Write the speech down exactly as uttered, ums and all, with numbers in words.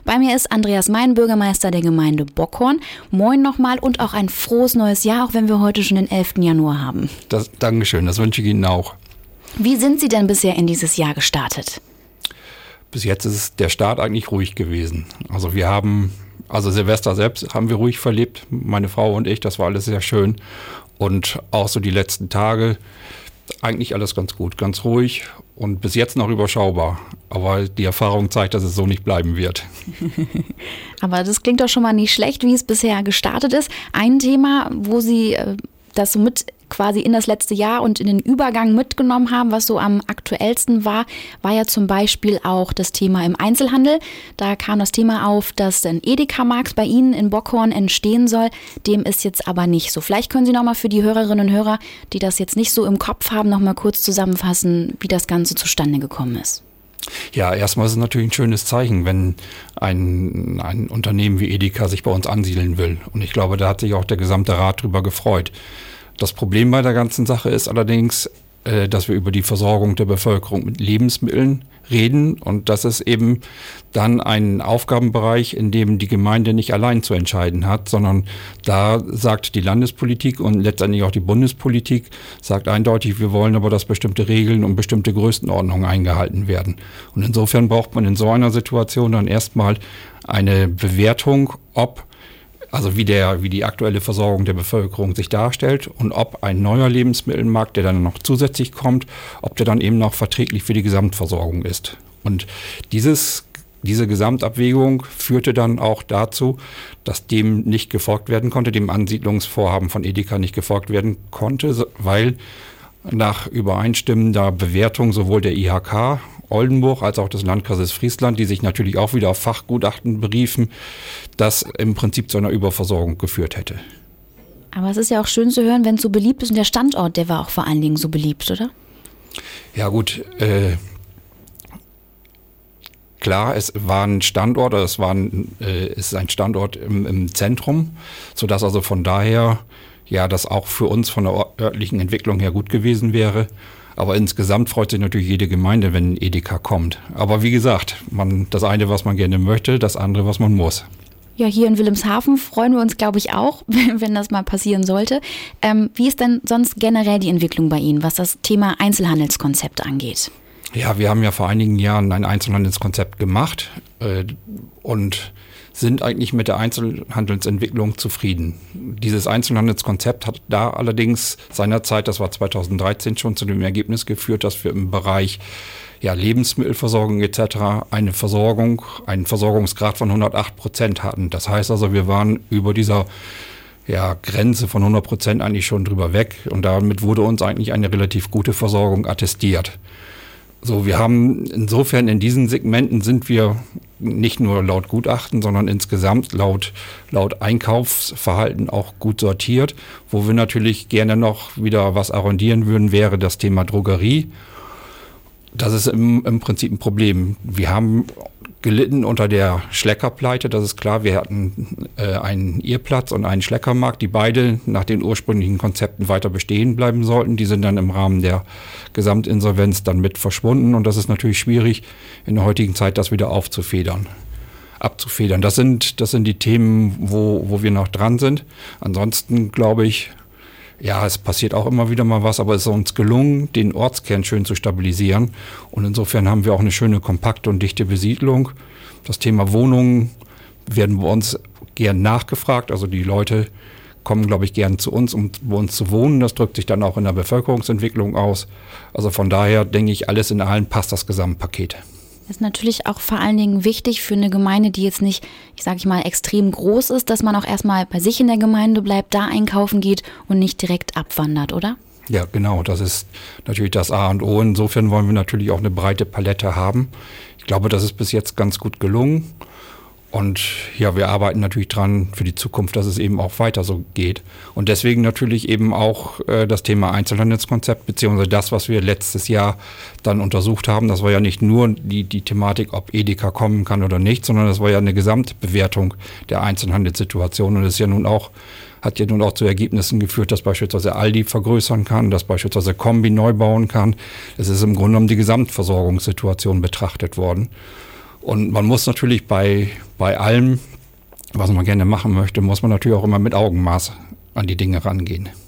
Bei mir ist Andreas Mein, Bürgermeister der Gemeinde Bockhorn. Moin nochmal und auch ein frohes neues Jahr, auch wenn wir heute schon den elften Januar haben. Das, Dankeschön, das wünsche ich Ihnen auch. Wie sind Sie denn bisher in dieses Jahr gestartet? Bis jetzt ist der Start eigentlich ruhig gewesen. Also wir haben, also Silvester selbst haben wir ruhig verlebt, meine Frau und ich, das war alles sehr schön. Und auch so die letzten Tage, eigentlich alles ganz gut, ganz ruhig und bis jetzt noch überschaubar. Aber die Erfahrung zeigt, dass es so nicht bleiben wird. Aber das klingt doch schon mal nicht schlecht, wie es bisher gestartet ist. Ein Thema, wo Sie äh, das so mit quasi in das letzte Jahr und in den Übergang mitgenommen haben, was so am aktuellsten war, war ja zum Beispiel auch das Thema im Einzelhandel. Da kam das Thema auf, dass ein Edeka-Markt bei Ihnen in Bockhorn entstehen soll. Dem ist jetzt aber nicht so. Vielleicht können Sie noch mal für die Hörerinnen und Hörer, die das jetzt nicht so im Kopf haben, noch mal kurz zusammenfassen, wie das Ganze zustande gekommen ist. Ja, erstmal ist es natürlich ein schönes Zeichen, wenn ein, ein Unternehmen wie Edeka sich bei uns ansiedeln will. Und ich glaube, da hat sich auch der gesamte Rat drüber gefreut. Das Problem bei der ganzen Sache ist allerdings, äh, dass wir über die Versorgung der Bevölkerung mit Lebensmitteln reden. Und das ist eben dann ein Aufgabenbereich, in dem die Gemeinde nicht allein zu entscheiden hat, sondern da sagt die Landespolitik und letztendlich auch die Bundespolitik, sagt eindeutig, wir wollen aber, dass bestimmte Regeln und bestimmte Größenordnungen eingehalten werden. Und insofern braucht man in so einer Situation dann erstmal eine Bewertung, ob Also wie, der, wie die aktuelle Versorgung der Bevölkerung sich darstellt und ob ein neuer Lebensmittelmarkt, der dann noch zusätzlich kommt, ob der dann eben noch verträglich für die Gesamtversorgung ist. Und dieses, diese Gesamtabwägung führte dann auch dazu, dass dem nicht gefolgt werden konnte, dem Ansiedlungsvorhaben von Edeka nicht gefolgt werden konnte, weil nach übereinstimmender Bewertung sowohl der I H K Oldenburg als auch des Landkreises Friesland, die sich natürlich auch wieder auf Fachgutachten beriefen, das im Prinzip zu einer Überversorgung geführt hätte. Aber es ist ja auch schön zu hören, wenn es so beliebt ist und der Standort, der war auch vor allen Dingen so beliebt, oder? Ja gut, äh, klar, es war ein Standort, es war ein, äh, es ist ein Standort im, im Zentrum, sodass also von daher ja das auch für uns von der örtlichen Entwicklung her gut gewesen wäre. Aber insgesamt freut sich natürlich jede Gemeinde, wenn Edeka kommt. Aber wie gesagt, man, das eine, was man gerne möchte, das andere, was man muss. Ja, hier in Wilhelmshaven freuen wir uns, glaube ich, auch, wenn das mal passieren sollte. Ähm, wie ist denn sonst generell die Entwicklung bei Ihnen, was das Thema Einzelhandelskonzept angeht? Ja, wir haben ja vor einigen Jahren ein Einzelhandelskonzept gemacht äh, und sind eigentlich mit der Einzelhandelsentwicklung zufrieden. Dieses Einzelhandelskonzept hat da allerdings seinerzeit, das war zweitausenddreizehn, schon zu dem Ergebnis geführt, dass wir im Bereich ja, Lebensmittelversorgung et cetera eine Versorgung, einen Versorgungsgrad von hundertacht Prozent hatten. Das heißt also, wir waren über dieser ja, Grenze von hundert Prozent eigentlich schon drüber weg und damit wurde uns eigentlich eine relativ gute Versorgung attestiert. So, wir haben insofern in diesen Segmenten sind wir nicht nur laut Gutachten, sondern insgesamt laut, laut Einkaufsverhalten auch gut sortiert. Wo wir natürlich gerne noch wieder was arrondieren würden, wäre das Thema Drogerie. Das ist im, im Prinzip ein Problem. Wir haben gelitten unter der Schleckerpleite, das ist klar. Wir hatten äh, einen Irrplatz und einen Schleckermarkt, die beide nach den ursprünglichen Konzepten weiter bestehen bleiben sollten. Die sind dann im Rahmen der Gesamtinsolvenz dann mit verschwunden und das ist natürlich schwierig in der heutigen Zeit, das wieder aufzufedern, abzufedern. Das sind, das sind die Themen, wo, wo wir noch dran sind. Ansonsten glaube ich, ja, es passiert auch immer wieder mal was, aber es ist uns gelungen, den Ortskern schön zu stabilisieren. Und insofern haben wir auch eine schöne, kompakte und dichte Besiedlung. Das Thema Wohnungen werden bei uns gern nachgefragt. Also die Leute kommen, glaube ich, gern zu uns, um bei uns zu wohnen. Das drückt sich dann auch in der Bevölkerungsentwicklung aus. Also von daher denke ich, alles in allem passt das Gesamtpaket. Das ist natürlich auch vor allen Dingen wichtig für eine Gemeinde, die jetzt nicht, ich sage ich mal, extrem groß ist, dass man auch erstmal bei sich in der Gemeinde bleibt, da einkaufen geht und nicht direkt abwandert, oder? Ja, genau. Das ist natürlich das A und O. Insofern wollen wir natürlich auch eine breite Palette haben. Ich glaube, das ist bis jetzt ganz gut gelungen. Und ja, wir arbeiten natürlich dran für die Zukunft, dass es eben auch weiter so geht. Und deswegen natürlich eben auch äh, das Thema Einzelhandelskonzept, beziehungsweise das, was wir letztes Jahr dann untersucht haben. Das war ja nicht nur die, die Thematik, ob Edeka kommen kann oder nicht, sondern das war ja eine Gesamtbewertung der Einzelhandelssituation. Und das ist ja nun auch, hat ja nun auch zu Ergebnissen geführt, dass beispielsweise Aldi vergrößern kann, dass beispielsweise Kombi neu bauen kann. Es ist im Grunde genommen die Gesamtversorgungssituation betrachtet worden. Und man muss natürlich bei, bei allem, was man gerne machen möchte, muss man natürlich auch immer mit Augenmaß an die Dinge rangehen.